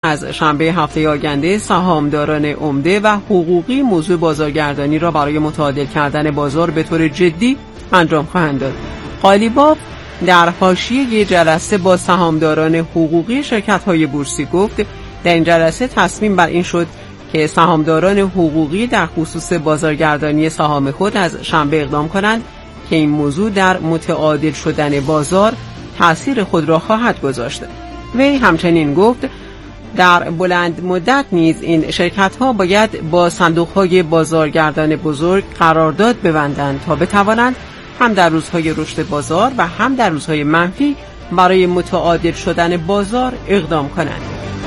از شنبه هفته آینده سهامداران عمده و حقوقی موضوع بازارگردانی را برای متعادل کردن بازار به طور جدی انجام خواهند داد. قالیباف در حاشیه جلسه با سهامداران حقوقی شرکت‌های بورسی گفت در این جلسه تصمیم بر این شد که سهامداران حقوقی در خصوص بازارگردانی سهام خود از شنبه اقدام کنند که این موضوع در متعادل شدن بازار تأثیر خود را خواهد گذاشت. وی همچنین گفت در بلند مدت نیز این شرکت‌ها باید با صندوق‌های بازارگردان بزرگ قرارداد ببندند تا بتوانند هم در روزهای رشد بازار و هم در روزهای منفی برای متعادل شدن بازار اقدام کنند.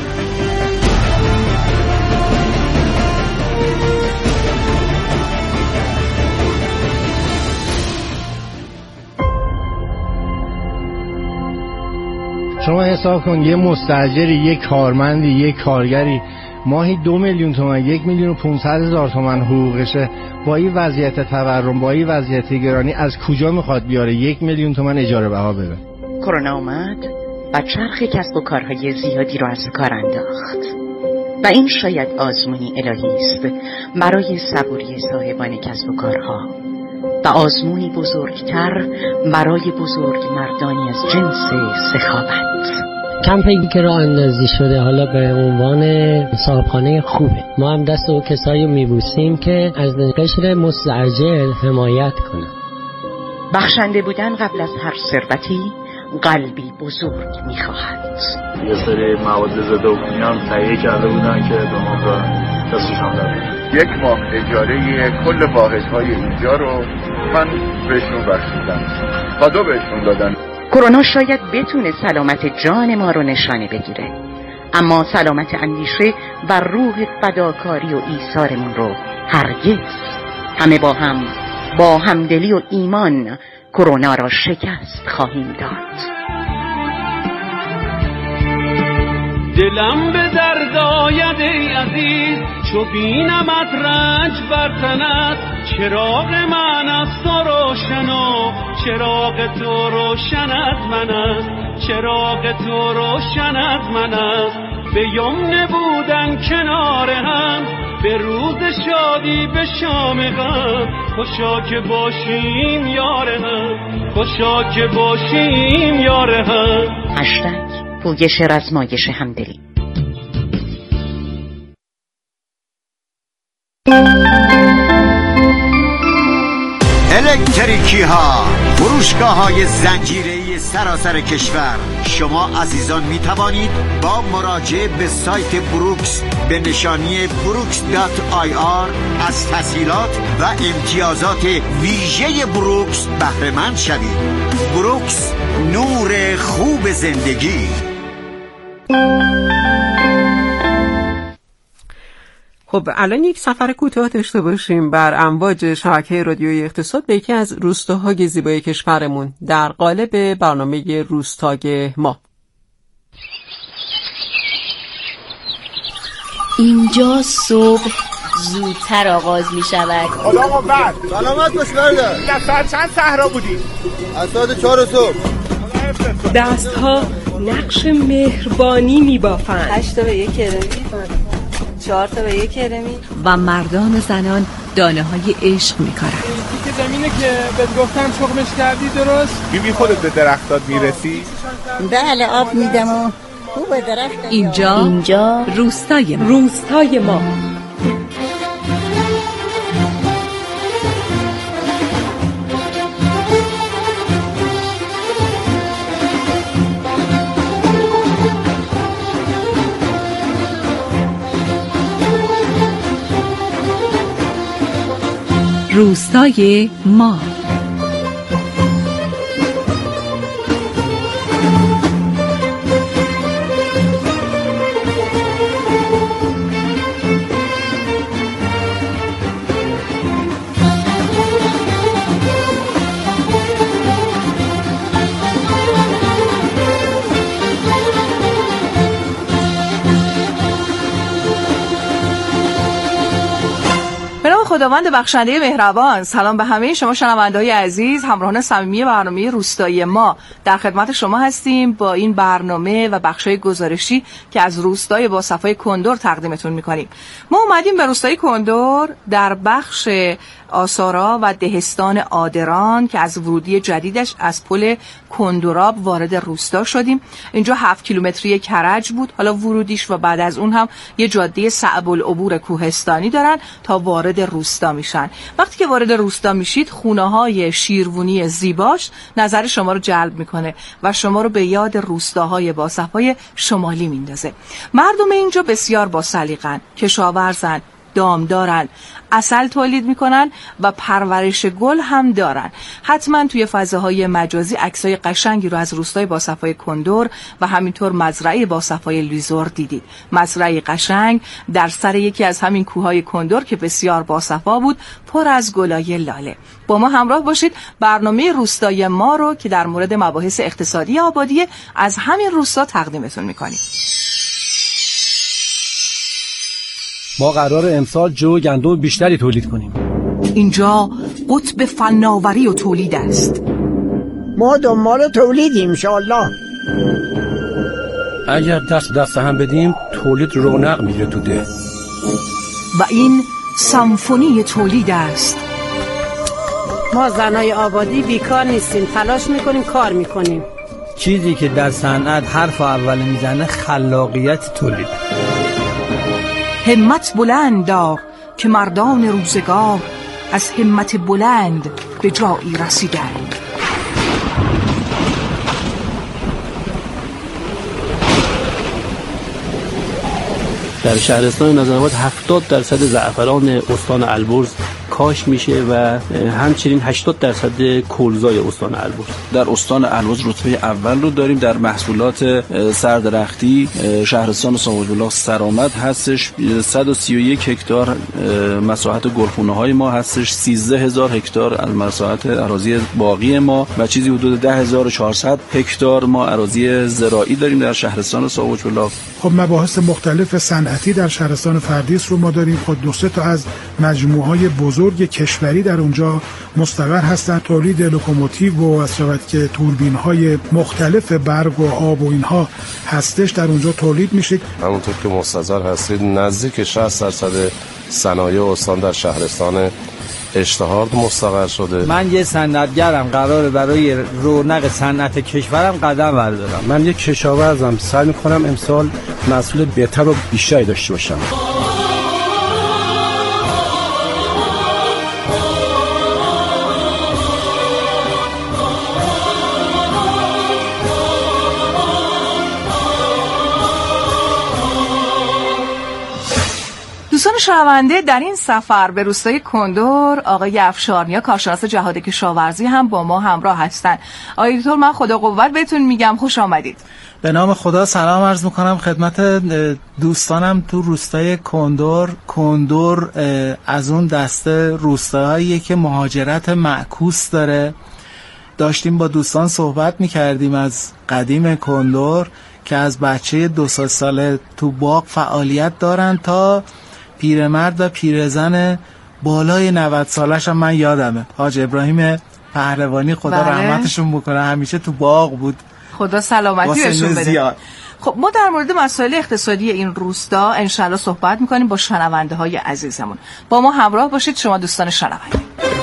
شما حساب کن یه مستاجری، یه کارمندی، یه کارگری ماهی 2 میلیون تومان، 1,500,000 تومان حقوقشه. با این وضعیت تورم، با این وضعیت گرانی از کجا میخواد بیاره 1 میلیون تومان اجاره بها بده؟ کرونا اومد و چرخ کسب و کارهای زیادی رو از کار انداخت و این شاید آزمونی الهی است برای صبوری صاحبان کسب و کارها و آزمونی بزرگتر برای بزرگ مردانی از جنس سخاوت. کمپینی که راه اندازی شده حالا به عنوان صاحبخانه خوبه. ما هم دست او کسایی میبوسیم که از قشر مستعجل حمایت کنن. بخشنده بودن قبل از هر ثروتی قلبی بزرگ میخواهد. یه سری مواد ضد عفونی تهیه کرده بودن که به ما دستشان دادن. 1 ماه اجاره کل واحدهای اینجا رو من بهشون بخشیدم، کادو بهشون دادن. کرونا شاید بتونه سلامت جان ما رو نشانه بگیره، اما سلامت اندیشه و روح فداکاری و ایثارمون رو هرگز. همه با همدلی و ایمان کرونا را شکست خواهیم داد. دلم به درد آید ای عزیز، چو بینمت رنج بر تنت. چراغ من از تو روشن و چراغ تو روشن از من است، چراغ تو روشن از من است. به یمن بودن کنار هم، به روز شادی به شام غم. خوشا که باشیم یار هم، خوشا که باشیم یار هم. پویش رزمایش همدلی. الکتریکی ها، فروشگاه های زنجیره‌ای سراسر کشور. شما عزیزان می توانید با مراجعه به سایت بروکس به نشانی brooks.ir از تسهیلات و امتیازات ویژه بروکس بهره مند شوید. بروکس، نور خوب زندگی. خب الان یک سفر کوتاه داشته باشیم بر امواج شبکه رادیویی اقتصاد به یکی از روستاهای زیبای کشورمون در قالب برنامه روستای ما. اینجا صبح زودتر آغاز می شود. آقا بعد سلامت باش برده. در ساعت چند صحرا بودی؟ از ساعت 4 صبح. دستها نقش مهربانی می بافند. 8 تا به 1 کرمی، 4 تا به 1 کرمی. و مردان و زنان دانه های عشق می کارند. که زمینه که بهت گفتم شغلش کردی درست؟ بی خودت به درختات میرسی؟ بله آب میدم و خوب درخت. اینجا روستای ما. روستای ما. روستای ما. خداوند بخشنده مهربان، سلام به همه شما شنونده‌های عزیز، همراهان صمیمی برنامه روستایی ما. در خدمت شما هستیم با این برنامه و بخشای گزارشی که از روستای با صفای کندر تقدیمتون می‌کنیم. ما اومدیم به روستای کندر در بخش آثارا و دهستان آدران که از ورودی جدیدش از پل کندراب وارد روستا شدیم. اینجا 7 کیلومتری کرج بود، حالا ورودیش و بعد از اون هم یه جاده صعب العبور کوهستانی دارن تا وارد روستا میشن. وقتی که وارد روستا میشید خونه‌های شیروانی زیباش نظر شما رو جلب میکنه و شما رو به یاد روستاهای با صفای شمالی میندازه. مردم اینجا بسیار با سلیقه‌اند، کشاورزن، دام دارن، عسل تولید میکنن و پرورش گل هم دارن. حتما توی فضاهای مجازی عکسای قشنگی رو از روستای با صفای کندر و همینطور مزرعه با صفای لیزور دیدید. مزرعه قشنگ در سر یکی از همین کوههای کندر که بسیار با صفا بود، پر از گلای لاله. با ما همراه باشید برنامه روستای ما رو که در مورد مباحث اقتصادی آبادی از همین روستا تقدیمتون میکنیم. ما قرار امسال جو گندم بیشتری تولید کنیم. اینجا قطب فناوری و تولید است. ما دنبال تولیدیم انشالله. اگر دست هم بدیم تولید رونق میگیره تو ده. و این سمفونی تولید است. ما زنای آبادی بیکار نیستیم، تلاش میکنیم، کار میکنیم. چیزی که در صنعت حرف اول میزنه خلاقیت تولید. همت بلند دار که مردان روزگار از همت بلند به جایی رسیدند. در شهرستان نظرآباد 70% زعفران استان البرز کاش میشه و همچنین 80% کلزای استان البرز. در استان البرز رتبه اول رو داریم در محصولات سردرختی. شهرستان ساحل سرآمد هستش. 131 هکتار مساحت گلخونه های ما هستش، 13000 هکتار از مساحت اراضی باقی ما و چیزی حدود 10400 هکتار ما اراضی زراعی داریم در شهرستان ساحل. خب مباحث مختلف صنعتی در شهرستان فردیس رو ما داریم. خود 2-3 تا از مجموعه‌های بزرگ کشوری در اونجا مستقر هستن. تولید لوکوموتیو و از شود که توربین‌های مختلف برق و آب و اینها هستش در اونجا تولید میشه. همونطور که مستظر هستید نزدیک 60% صنایع استان در شهرستان اشتهارد مستقر شده. من یه صنعتگرم، قراره برای رونق صنعت کشورم قدم بردارم. من یه کشاورزم، سعی می‌کنم امسال محصول بهتر و بیشتری داشته باشم. دوستان شنونده، در این سفر به روستای کندر آقای افشارنیا کارشناس جهاد کشاورزی هم با ما همراه هستند. آقای دکتر من خدا قوت بهتون میگم، خوش آمدید. به نام خدا سلام عرض میکنم خدمت دوستانم تو روستای کندر. کندر از اون دسته روستاهاییه که مهاجرت معکوس داره. داشتیم با دوستان صحبت میکردیم از قدیم کندر که از بچه 2 ساله تو باغ فعالیت دارن تا پیرمرد و پیرزن بالای 90 سالش هم من یادمه. حاج ابراهیم پهلوانی خدا رحمتشون بکنه همیشه تو باغ بود. خدا سلامتی بهشون بده. خب ما در مورد مسائل اقتصادی این روستا انشالله صحبت میکنیم با شنونده های عزیزمون. با ما همراه باشید شما دوستان شنونده.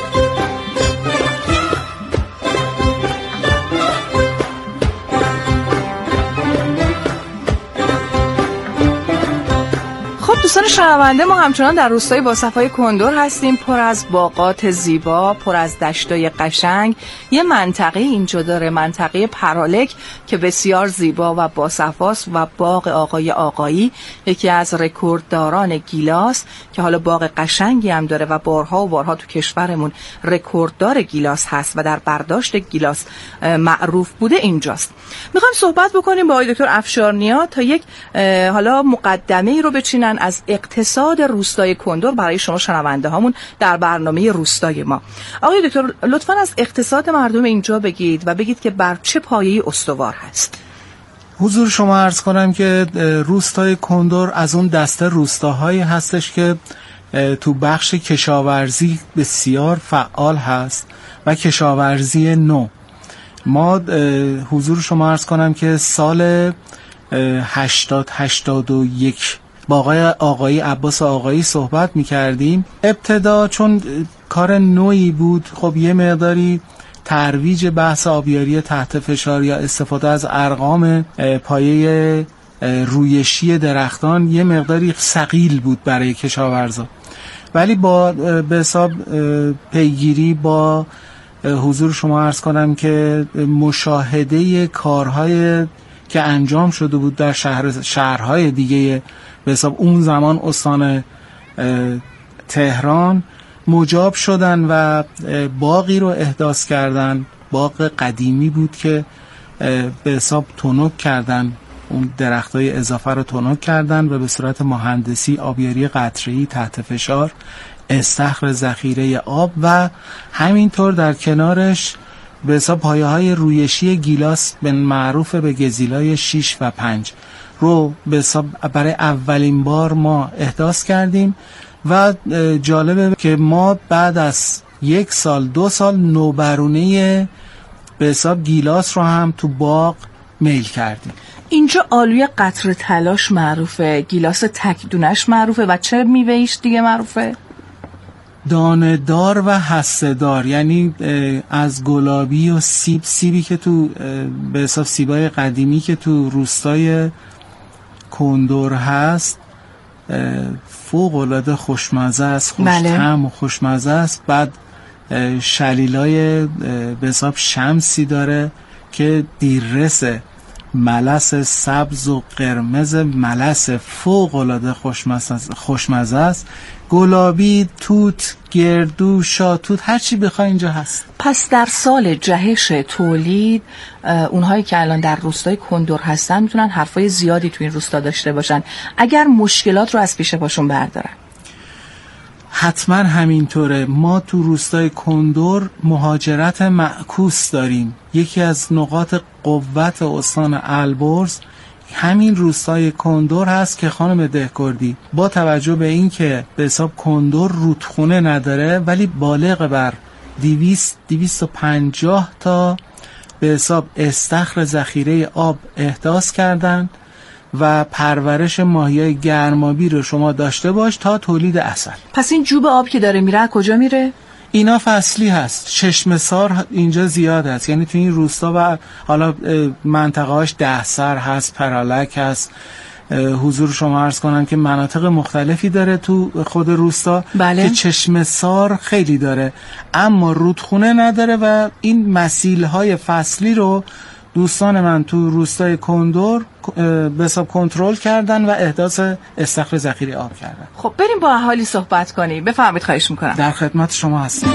دوستان شنونده، ما همچنان در روستای با صفای کندر هستیم، پر از باغات زیبا، پر از دشتای قشنگ. یه منطقه اینجا داره، منطقه پرالک که بسیار زیبا و با صفاست و باغ آقای آقایی یکی از رکوردداران گیلاس که حالا باغ قشنگی هم داره و بارها و بارها تو کشورمون رکورددار گیلاس هست و در برداشت گیلاس معروف بوده اینجاست. میخوایم صحبت بکنیم با آقای دکتر افشارنیا تا یک حالا مقدمه‌ای رو بچینن از اقتصاد روستای کندر برای شما شنونده هامون در برنامه روستای ما. آقای دکتر لطفاً از اقتصاد مردم اینجا بگید و بگید که بر چه پایه‌ای استوار هست. حضور شما عرض کنم که روستای کندر از اون دسته روستاهایی هستش که تو بخش کشاورزی بسیار فعال هست و کشاورزی نو. ما حضور شما عرض کنم که سال 81 با آقای عباس آقایی صحبت می‌کردیم. ابتدا چون کار نوعی بود، خب یه مقداری ترویج بحث آبیاری تحت فشار یا استفاده از ارقام پایه رویشی درختان یه مقداری ثقیل بود برای کشاورزا، ولی با به حساب پیگیری با حضور شما عرض کنم که مشاهده کارهای که انجام شده بود در شهرهای دیگه به حساب اون زمان استان تهران، مجاب شدن و باغی رو احداث کردن. باغ قدیمی بود که به حساب تنک کردن، اون درختای اضافه رو تنک کردن و به صورت مهندسی آبیاری قطره‌ای تحت فشار، استخر ذخیره آب و همینطور در کنارش به حساب پایه‌های رویشی گیلاس به معروف به گزیلای 6 و 5 رو به حساب برای اولین بار ما احداث کردیم و جالبه که ما بعد از 1 سال 2 سال نوبرونه به حساب گیلاس رو هم تو باغ میل کردیم. اینجا آلوی قطره تلاش معروفه، گیلاس تکدونش معروفه و چه میوه‌ایش دیگه معروفه؟ دانه دار و هسته دار، یعنی از گلابی و سیبی که تو به حساب سیبای قدیمی که تو روستای کندر هست فوق العاده خوشمزه است، خوش‌طعم و خوشمزه است. بعد شلیلای به حساب شمسی داره که دیررسه، ملس سبز و قرمز ملس فوق العاده خوشمزه است. گلابی، توت، گردو، شاتوت، هر چی بخوای اینجا هست. پس در سال جهش تولید اونهایی که الان در روستای کندر هستن میتونن حرفای زیادی تو این روستا داشته باشن اگر مشکلات رو از پیش پاشون بردارن. حتما همینطوره. ما تو روستای کندر مهاجرت معکوس داریم. یکی از نقاط قوت استان البرز همین روستای کندر هست که خانم دهکردی با توجه به این که به حساب کندر رودخونه نداره ولی بالغ بر 250 تا به حساب استخر ذخیره آب احداث کردن و پرورش ماهیای گرمابی رو شما داشته باش تا تولید عسل. پس این جوب آب که داره میره کجا میره؟ اینا فصلی هست. چشمه‌سار اینجا زیاد هست، یعنی تو این روستا و حالا منطقه‌اش دهسر هست، پرالک هست. حضور شما عرض کنم که مناطق مختلفی داره تو خود روستا. بله. که چشمه‌سار خیلی داره اما رودخونه نداره و این مسیل‌های فصلی رو دوستان من تو روستای کندر به حساب کنترل کردن و احداث استخر ذخیره آب کردن. خب بریم با اهالی صحبت کنیم. بفرمایید، خواهش میکنم. در خدمت شما هستم.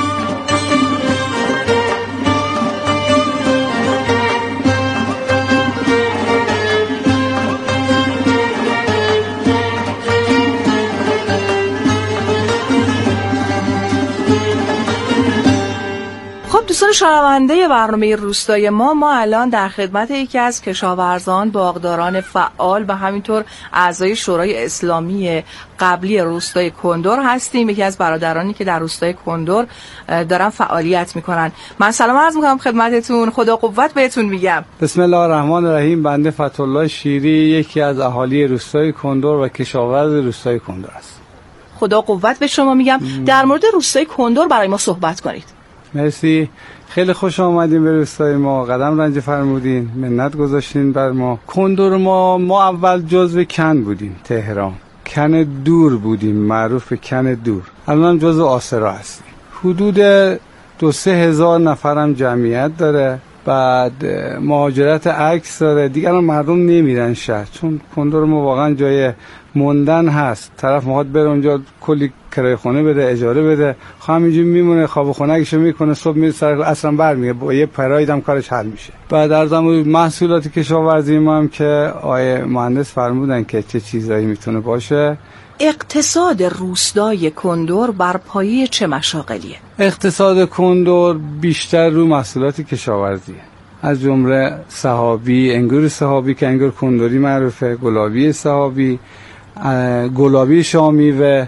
دوستان شنونده برنامه روستای ما الان در خدمت یکی از کشاورزان، باغداران فعال و همینطور اعضای شورای اسلامی قبلی روستای کندر هستیم. یکی از برادرانی که در روستای کندر دارن فعالیت میکنن. من سلام عرض میکنم خدمتتون، خدا قوت بهتون میگم. بسم الله الرحمن الرحیم. بنده فتح‌الله شیری یکی از اهالی روستای کندر و کشاورز روستای کندر است. خدا قوت به شما میگم. در مورد روستای کندر برای ما صحبت کنید. مرسی، خیلی خوش آمدین به روستای ما، قدم رنج فرمودین، منت گذاشتین بر ما. کندر ما اول جزو کن بودیم، تهران کن دور بودیم، معروف به کن دور. الان جزو آسرا هستیم. حدود 2-3 هزار نفرم جمعیت داره. بعد مهاجرت عکس داره. دیگه الان مردم نمیرن شهر چون کندر ما واقعا جای موندن هست. طرف میخواد بره اونجا کلی کرایه خونه بده، اجاره بده، همینجوری میمونه، خواب خونگیشو میکنه، صبح میره سر اصلا برمیگه، با یه پراید کارش حل میشه. بعد در زمان محصولات کشاورزی ما هم که آیه مهندس فرمودن که چه چیزایی میتونه باشه. اقتصاد روستای کندر بر پایه چه مشاغلیه؟ اقتصاد کندر بیشتر رو محصولات کشاورزیه، از جمله صحابی، انگور صحابی که انگور کندری معروفه، گلابی صحابی، گلابی شامی و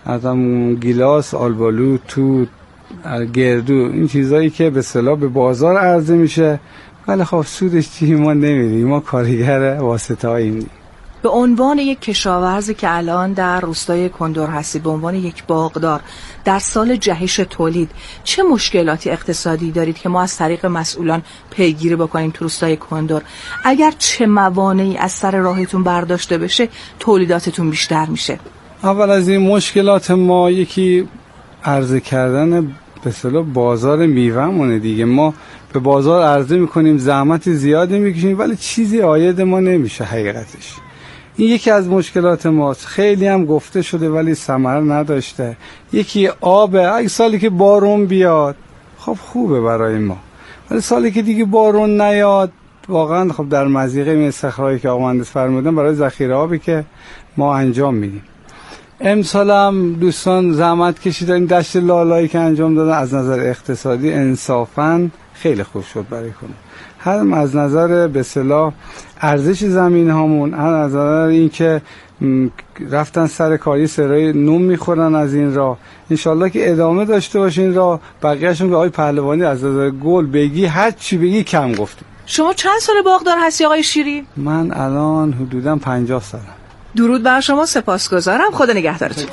از گیلاس، آلبالو، توت، گردو، این چیزایی که به اصطلاح به بازار عرضه میشه، ولی خب سودش چی ما نمیدیم، ما کارگر واسطه‌اییم. به عنوان یک کشاورزی که الان در روستای کندر هستی، به عنوان یک باغدار در سال جهش تولید، چه مشکلاتی اقتصادی دارید که ما از طریق مسئولان پیگیری بکنیم تو روستای کندر؟ اگر چه موانعی از سر راهتون برداشته بشه تولیداتتون بیشتر میشه؟ اول از این مشکلات ما یکی عرضه کردن به اصطلاح بازار میوه‌مونه دیگه. ما به بازار عرضه میکنیم، زحمت زیادی میکشیم، ولی چیزی عاید ما نمیشه حقیقتش. این یکی از مشکلات ماست. خیلی هم گفته شده ولی ثمر نداشته. یکی آبه. اگه سالی که بارون بیاد خب خوبه برای ما، ولی سالی که دیگه بارون نیاد واقعا خب در مضیقه این استخراجی که آقا مهندس فرمودن برای ذخیره آبی که ما انجام میدیم. امسال هم دوستان زحمت کشیدن، این دشت لالایی که انجام دادن از نظر اقتصادی انصافاً خیلی خوب شد برای کنه. هم از نظر به اصطلاح ارزش زمین هامون، هم از نظر این که رفتن سر کاری سرای نون میخورن از این راه. انشالله که ادامه داشته باشین راه. بقیه‌شون که آقای پهلوانی از نظر گل بگی هر چی بگی کم گفتیم. شما چند سال باغدار هستی آقای شیری؟ من الان حدوداً 50 سالم. درود بر شما، سپاسگزارم، خدا نگهدارتون.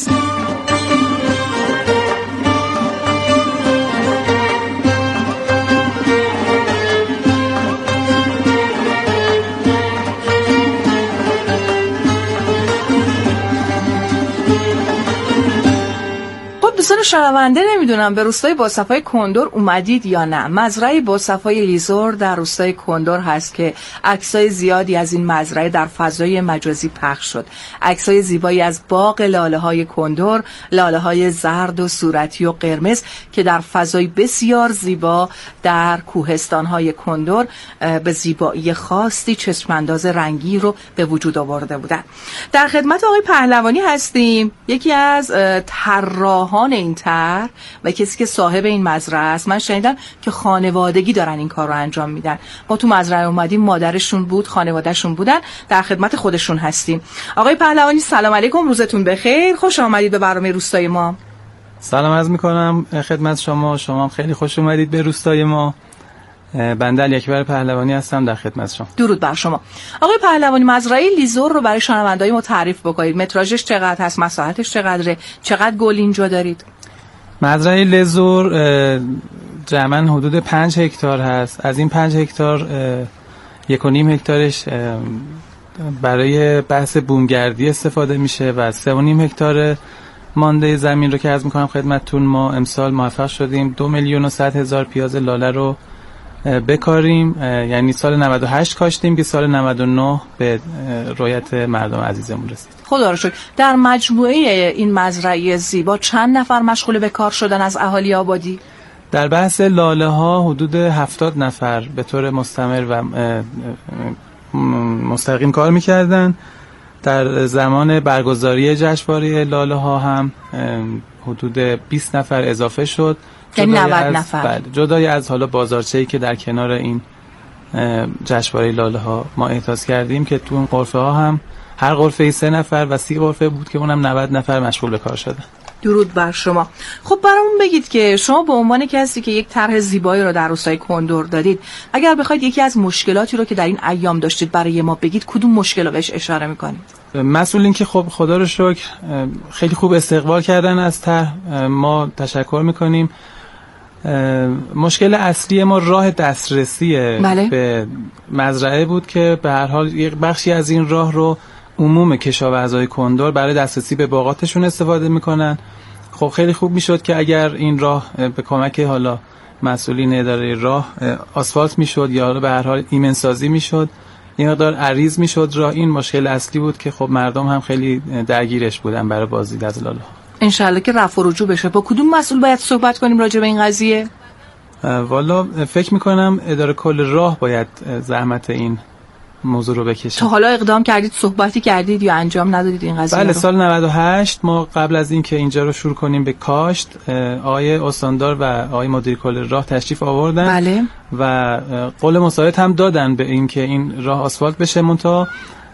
دوستان شنونده، نمیدونم به روستای باصفای کندر اومدید یا نه. مزرعه باصفای لیزور در روستای کندر هست که عکسای زیادی از این مزرعه در فضای مجازی پخش شد. عکسای زیبایی از باغ لاله‌های کندر، لاله‌های زرد و صورتی و قرمز که در فضای بسیار زیبا در کوهستان‌های کندر به زیبایی خاصی چشم‌انداز رنگی رو به وجود آورده بودن. در خدمت آقای پهلوانی هستیم، یکی از طراحان این طرح و کسی که صاحب این مزرعه است. من شنیدم که خانوادگی دارن این کار رو انجام میدن. ما تو مزرعه اومدیم، مادرشون بود، خانوادهشون بودن، در خدمت خودشون هستیم. آقای پهلوانی سلام علیکم، روزتون بخیر، خوش آمدید به برنامه روستای ما. سلام عرض میکنم خدمت شما هم خیلی خوش اومدید به روستای ما. بنده علی‌اکبر پهلوانی هستم، در خدمت شما. درود بر شما. آقای پهلوانی، مزرعه لیزور رو برای شنونده‌های ما تعریف بکنید. متراژش چقدر هست؟ مساحتش چقدره؟ چقدر گل اینجا دارید؟ مزرعه لیزور جمعاً حدود 5 هکتار هست. از این 5 هکتار 1.5 هکتارش برای بحث بومگردی استفاده میشه و 3.5 هکتار مانده زمین رو که عرض میکنم خدمتتون ما امسال موفق شدیم 2,100,000 پیاز لاله رو بکاریم. یعنی سال 98 کاشتیم که سال 99 به رویت مردم عزیزمون رسید. خدا رو شکر. در مجموعه این مزرعه زیبا چند نفر مشغول به کار شدن از اهالی آبادی؟ در بحث لاله ها حدود 70 نفر به طور مستمر و مستقیم کار میکردن. در زمان برگزاری جشنواره لاله ها هم حدود 20 نفر اضافه شد. یعنی 90 نفر. بله، جدای از حالا بازارچه‌ای که در کنار این جشنواره لاله ها ما احداث کردیم که تو اون غرفه ها هم هر غرفه 3 نفر و 30 غرفه بود که اونم 90 نفر مشغول به کار شدن. درود بر شما. خب برامون بگید که شما به عنوان کسی که یک طرح زیبایی رو در روستای کندر دادید، اگر بخواید یکی از مشکلاتی رو که در این ایام داشتید برای ما بگید، کدوم مشکل رو بهش اشاره می‌کنید؟ مسئولین که خب خدا رو شکر خیلی خوب استقبال کردن از طرح، ما تشکر می‌کنیم. مشکل اصلی ما راه دسترسی به مزرعه بود که به هر حال یک بخشی از این راه رو عموم کشاورزای کندر برای دسترسی به باغاتشون استفاده میکنن. خب خیلی خوب میشد که اگر این راه به کمک حالا مسئولین اداره راه آسفالت میشد یا به هر حال ایمن سازی میشد، این مقدار عریض میشد راه. این مشکل اصلی بود که خب مردم هم خیلی درگیرش بودن برای بازدید از لاله. انشالله که رفع و رجوع بشه. با کدوم مسئول باید صحبت کنیم راجع به این قضیه؟ والا فکر میکنم اداره کل راه باید زحمت این موضوع رو بکشه. تا حالا اقدام کردید، صحبتی کردید یا انجام ندادید این قضیه بله رو؟ سال 98 ما قبل از این که اینجا رو شروع کنیم به کاشت، آقای استاندار و آقای مدیر کل راه تشریف آوردن. بله. و قول مساعد هم دادن به این که این راه آسفالت بشه. منتها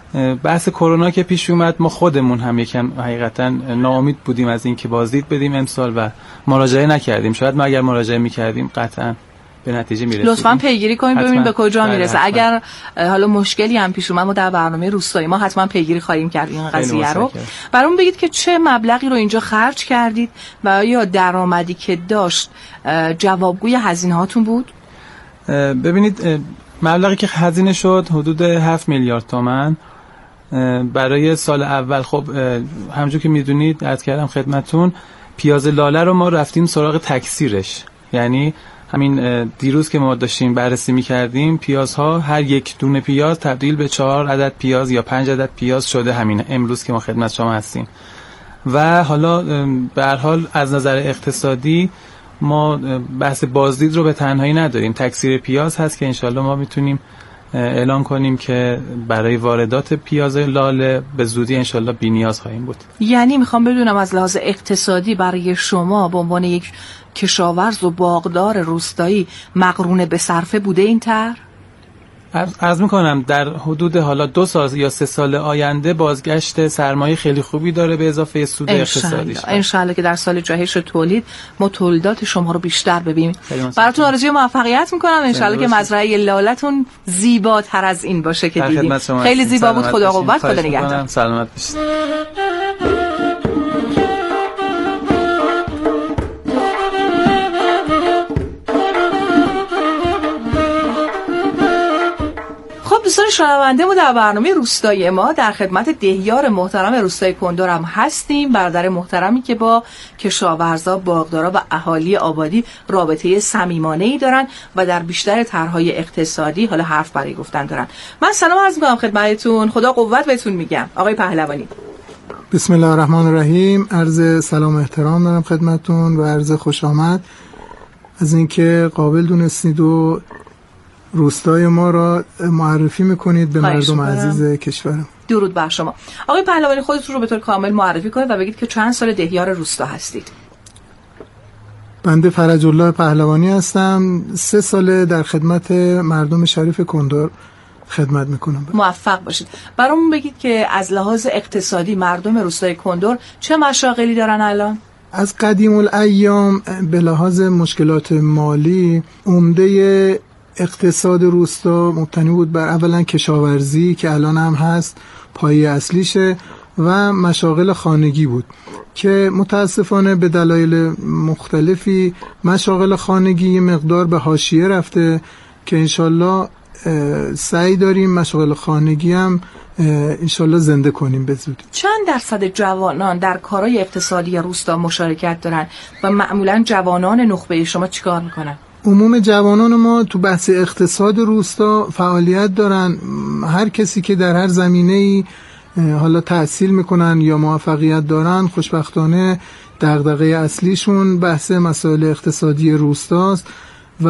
بحث کرونا که پیش اومد ما خودمون هم یکم حقیقتا ناامید بودیم از این که بازدید بدیم امسال و مراجعه نکردیم. شاید ما اگر مراجعه میکردیم قطعا به نتیجه میرسیم. لطفاً پیگیری کنیم ببینیم به کجا میرسه. اگر حالا مشکلی هم پیش اومد ما در برنامه روستایی ما حتما پیگیری خواهیم کرد این قضیه رو. برام بگید که چه مبلغی رو اینجا خرج کردید و یا درآمدی که داشت جوابگوی هزینه هاتون بود؟ ببینید مبلغی که هزینه شد حدود 7 میلیارد تومان برای سال اول. خب همونجور که میدونید عرض کردم خدمتتون پیاز لاله رو ما رفتیم سراغ تکثیرش، یعنی همین دیروز که ما داشتیم بررسی می‌کردیم پیازها هر یک دونه پیاز تبدیل به 4 عدد پیاز یا 5 عدد پیاز شده همین امروز که ما خدمت شما هستیم. و حالا به هر حال از نظر اقتصادی ما بحث بازدید رو به تنهایی نداریم، تکثیر پیاز هست که انشالله ما میتونیم اعلام کنیم که برای واردات پیاز لاله به زودی انشالله بی‌نیاز خواهیم بود. یعنی میخوام بدونم از لحاظ اقتصادی برای شما به عنوان یک کشاورز و باغدار روستایی مقرون به صرفه بوده این طرح؟ عرض میکنم در حدود حالا 2 سال یا 3 سال آینده بازگشت سرمایه خیلی خوبی داره به اضافه سود اقتصادیش. انشالله که در سال جهش تولید ما تولیدات شما رو بیشتر ببینیم. براتون آرزوی موفقیت میکنم. انشالله که مزرعه لاله‌تون زیباتر از این باشه که دیدیم. خیلی زیبا بود. خدا قوت، خدا نگهدار. سلامت باشید. دوستان شنونده ما در برنامه روستایی ما در خدمت دهیار محترم روستای کندر هم هستیم، برادر محترمی که با کشاورزا، باغدارا و اهالی آبادی رابطه صمیمانه‌ای دارن و در بیشتر طرح‌های اقتصادی حالا حرف برای گفتن دارن. من سلام عرض می‌کنم خدمتتون، خدا قوت بهتون میگم آقای پهلوانی. بسم الله الرحمن الرحیم. عرض سلام و احترام دارم خدمتتون و عرض خوش آمد از اینکه قابل دونستید و روستای ما را معرفی میکنید به مردم عزیز کشورم. درود بر شما. آقای پهلوانی خودتون رو به طور کامل معرفی کنید و بگید که چند سال دهیار روستا هستید. بنده فرج الله پهلوانی هستم. 3 ساله در خدمت مردم شریف کندر خدمت میکنم. موفق باشید. برامون بگید که از لحاظ اقتصادی مردم روستای کندر چه مشاغلی دارن الان؟ از قدیم الایام به لحاظ مشکلات مالی عمده اقتصاد روستا مبتنی بود بر اولا کشاورزی که الان هم هست پایه اصلیشه و مشاغل خانگی بود که متاسفانه به دلایل مختلفی مشاغل خانگی مقدار به حاشیه رفته که انشالله سعی داریم مشاغل خانگی هم انشالله زنده کنیم به زودی. چند درصد جوانان در کارهای اقتصادی روستا مشارکت دارن و معمولا جوانان نخبه شما چیکار میکنن؟ عموم جوانان ما تو بحث اقتصاد روستا فعالیت دارن. هر کسی که در هر زمینه‌ای حالا تحصیل میکنن یا موفقیت دارن خوشبختانه دغدغه اصلیشون بحث مسائل اقتصادی روستاست و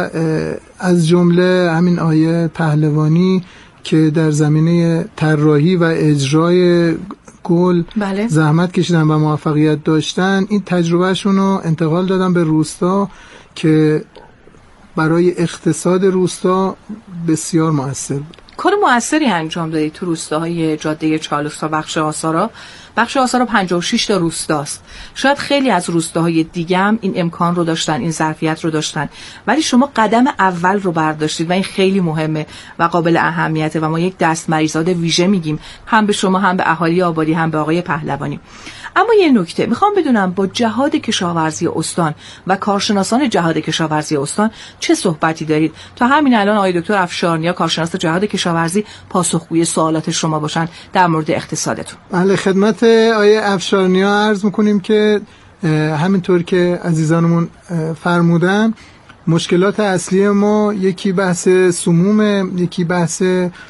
از جمله همین آیه پهلوانی که در زمینه طراحی و اجرای گل زحمت کشیدن و موفقیت داشتن این تجربهشون رو انتقال دادن به روستا که برای اقتصاد روستا بسیار مؤثر بود. کار مؤثری انجام دادید تو روستاهای جاده چالوس تا بخش آسارا. بخش آسارا 56 تا روستاست. شاید خیلی از روستاهای دیگه هم این امکان رو داشتن، این ظرفیت رو داشتن، ولی شما قدم اول رو برداشتید و این خیلی مهمه و قابل اهمیته و ما یک دست مریزاد ویژه میگیم هم به شما، هم به اهالی آبادی، هم به آقای پهلوانی. اما یه نکته میخوام بدونم با جهاد کشاورزی استان و کارشناسان جهاد کشاورزی استان چه صحبتی دارید تا همین الان آقای دکتر افشارنیا کارشناس جهاد کشاورزی پاسخگوی سوالات شما باشن در مورد اقتصادتون؟ بله، خدمت آقای افشارنیا عرض میکنیم که همینطور که عزیزانمون فرمودن مشکلات اصلی ما یکی بحث سمومه، یکی بحث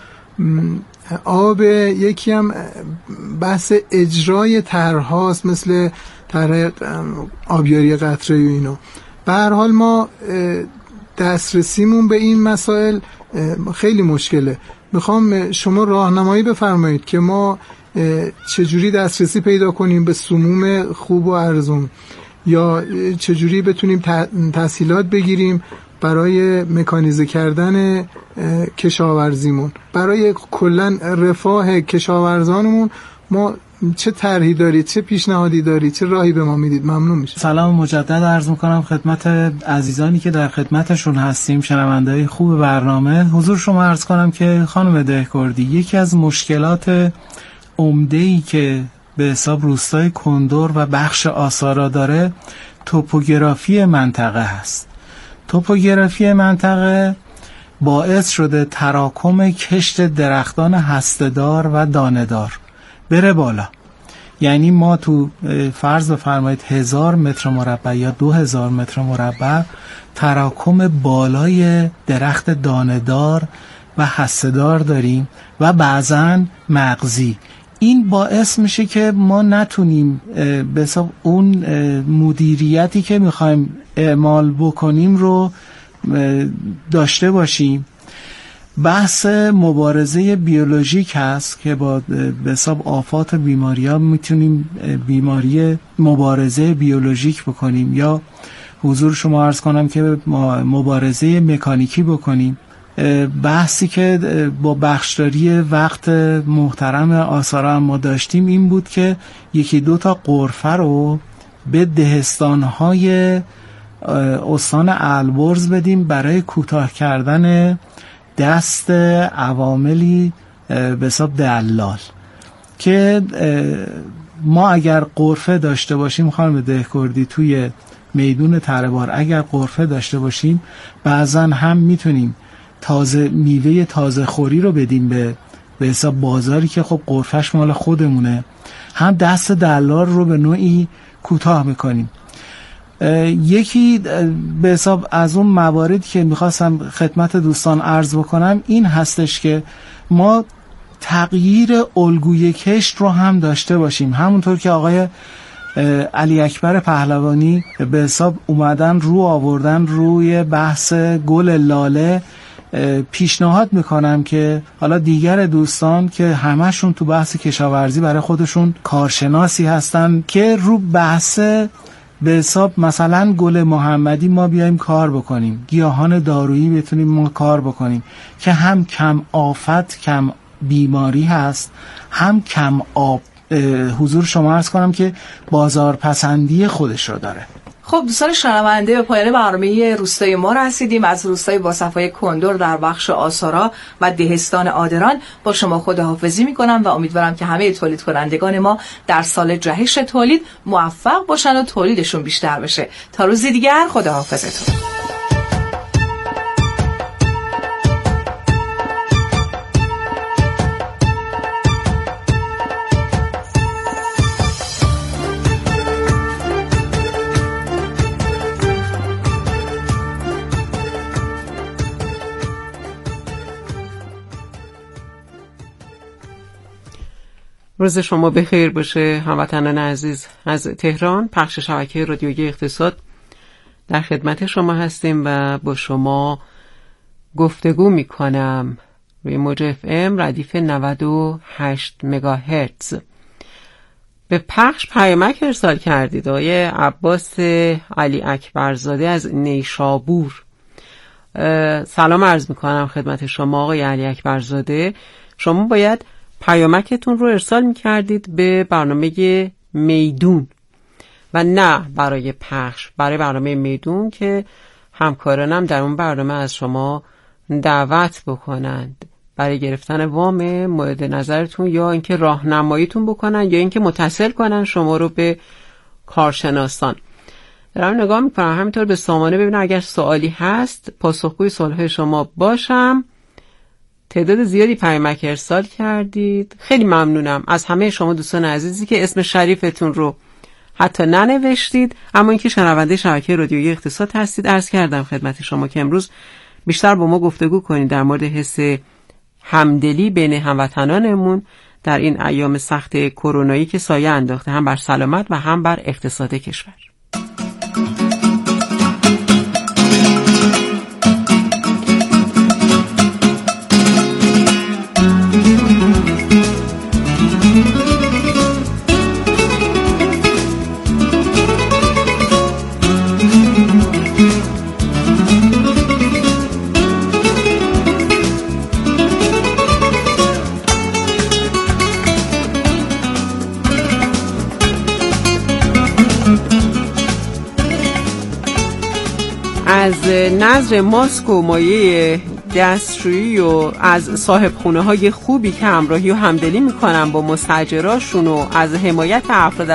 آب، یکی هم بحث اجرای طرح‌هاست مثل طرح آبیاری قطره‌ای و اینو. به هر حال ما دسترسیمون به این مسائل خیلی مشکله. میخوام شما راهنمایی بفرمایید که ما چجوری دسترسی پیدا کنیم به سموم خوب و ارزون. یا چجوری بتونیم تسهیلات بگیریم برای مکانیزه کردن کشاورزیمون، برای کلا رفاه کشاورزانمون. ما چه طرحی دارید، چه پیشنهادی دارید، چه راهی به ما میدید؟ ممنون میشه. سلام مجدد عرض میکنم خدمت عزیزانی که در خدمتشون هستیم، شنونده‌های خوب برنامه. حضور شما عرض کنم که خانم دهکردی، یکی از مشکلات عمده‌ای که به حساب روستای کندر و بخش آسارا داره توپوگرافی منطقه هست. توپوگرافی منطقه باعث شده تراکم کشت درختان هسته‌دار و دانه‌دار بره بالا. یعنی ما تو فرض بفرمایید 1000 متر مربع یا 2000 متر مربع تراکم بالای درخت دانه‌دار و هسته‌دار داریم و بعضاً مغزی. این باعث میشه که ما نتونیم به حساب اون مدیریتی که میخوایم اعمال بکنیم رو داشته باشیم. بحث مبارزه بیولوژیک هست که با به حساب آفات و بیماری‌ها میتونیم مبارزه بیولوژیک بکنیم، یا حضور شما عرض کنم که مبارزه مکانیکی بکنیم. بحثی که با بخشداری وقت محترم آثارا ما داشتیم این بود که یکی دو تا غرفه رو به دهستان‌های استان البرز بدیم برای کوتاه کردن دست عواملی به حساب دلال، که ما اگر غرفه داشته باشیم خانم دهکردی توی میدون تره‌بار، اگر غرفه داشته باشیم بعضا هم میتونیم میوه تازه خوری رو بدیم به حساب بازاری که خب غرفهش مال خودمونه، هم دست دلال رو به نوعی کوتاه میکنیم. یکی به حساب از اون مواردی که میخواستم خدمت دوستان عرض بکنم این هستش که ما تغییر الگوی کشت رو هم داشته باشیم. همونطور که آقای علی اکبر پهلوانی به حساب اومدن رو آوردن روی بحث گل لاله، پیشنهاد میکنم که حالا دیگر دوستان که همشون تو بحث کشاورزی برای خودشون کارشناسی هستن که رو بحث به حساب مثلا گل محمدی ما بیایم کار بکنیم، گیاهان دارویی بتونیم ما کار بکنیم که هم کم آفت کم بیماری هست، هم کم آب. حضور شما عرض کنم که بازار پسندی خودش رو داره. خب دوستان شنونده، به پایان برنامه روستای ما رسیدیم. از روستای باصفای کندر در بخش آسارا و دهستان آدران با شما خداحافظی میکنم و امیدوارم که همه تولید کنندگان ما در سال جهش تولید موفق باشن و تولیدشون بیشتر بشه. تا روزی دیگر خداحافظتون. روز شما بخیر باشه هموطنان عزیز. از تهران پخش شبکه رادیویی اقتصاد در خدمت شما هستیم و با شما گفتگو میکنم روی موج اف ام ردیف 98 مگاهرتز. به پخش پیامک ارسال کردید آقای عباس علی اکبرزاده از نیشابور. سلام عرض میکنم خدمت شما آقای علی اکبرزاده. شما باید پیامکتون رو ارسال میکردید به برنامه میدون و نه برای پخش، برای برنامه میدون که همکارانم در اون برنامه از شما دعوت بکنند برای گرفتن وام مورد نظرتون، یا اینکه راهنماییتون بکنن، یا اینکه متصل کنن شما رو به کارشناسان. دارم نگاه میکنم همینطور به سامانه ببینم اگر سوالی هست پاسخگوی سوالهای شما باشم. تعداد زیادی پیامک ارسال کردید، خیلی ممنونم از همه شما دوستان عزیزی که اسم شریفتون رو حتی ننوشتید اما اینکه شنونده شبکه رادیویی اقتصاد هستید. عرض کردم خدمت شما که امروز بیشتر با ما گفتگو کنید در مورد حس همدلی بین هموطنانمون در این ایام سخت کرونایی که سایه انداخته هم بر سلامت و هم بر اقتصاد کشور. از نظر ماسک و مایه دستشویی و از صاحب خونه های خوبی که همراهی و همدلی میکنن با مستاجراشون و از حمایت افراد